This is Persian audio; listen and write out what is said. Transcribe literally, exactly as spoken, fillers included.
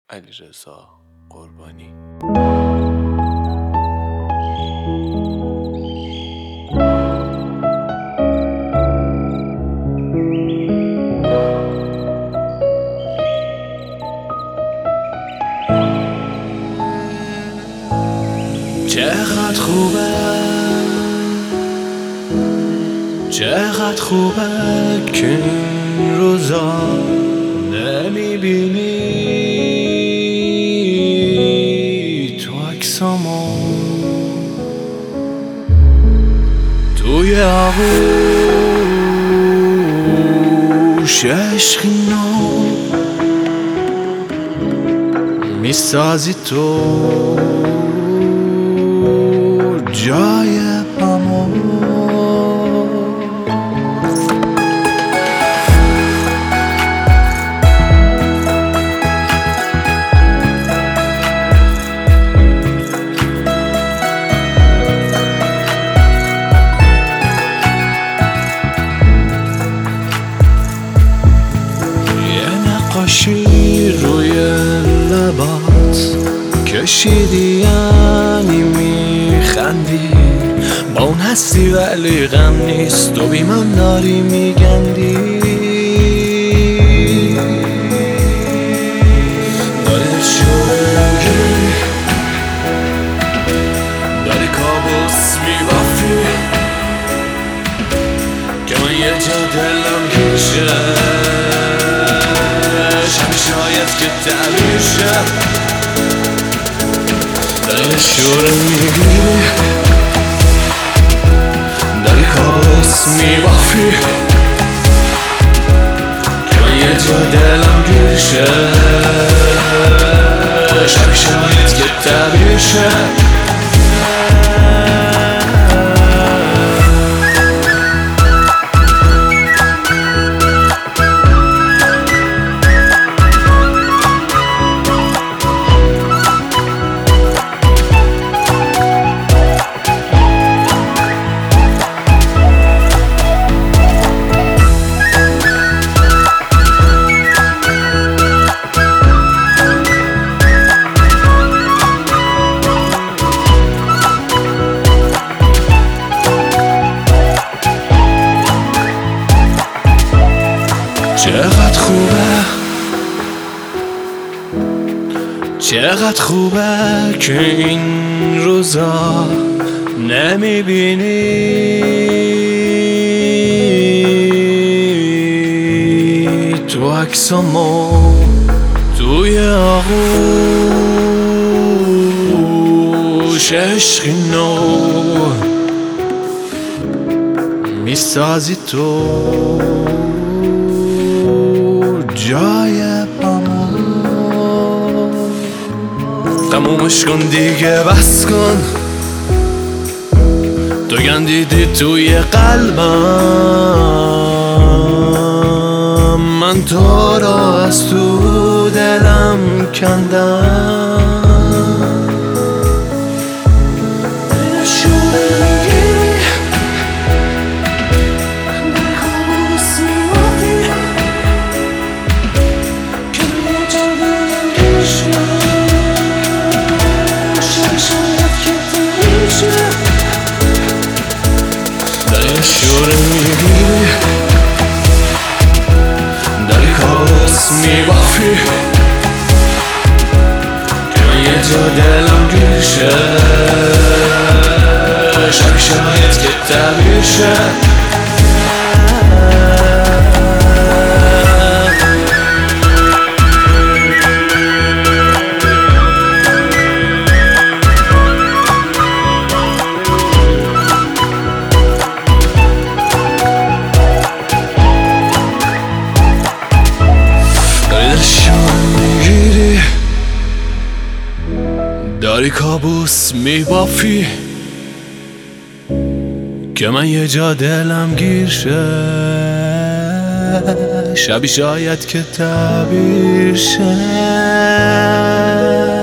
علیرضا قربانی. چقدر خوبه، چقدر خوبه که این روزا نمیبینی تو عکسامو توی آغوش عشقی نو میسازی تو جای پامو. نقاشی روی لبات کشیدی، یعنی میخندی با اون هستی ولی غم نیست، تو بی من داری میگندی. داری شوری، داری کابوس میبافی که من یه جا دلم کشه، شاید که تعبیر شد. داری شور میگیری، داری کابوس میبافی که من یه جا دلم گیر شد، شاید که تعبیر شد. چقدر خوبه، چقدر خوبه که این روزا نمیبینی تو عکسامو توی آغوش عشقی نو میسازی تو جای پامو. تمومش کن دیگه، بس کن، تو گندیدی توی قلبم، من تو را از تو دلم کندم. شور میگیری، داری کابوس میبافی که من یه جا دلم گیر شد، شاید که تعبیر شد. داری کابوس میبافی که من یه جا دلم گیر شد، شبی شاید که تعبیر شد.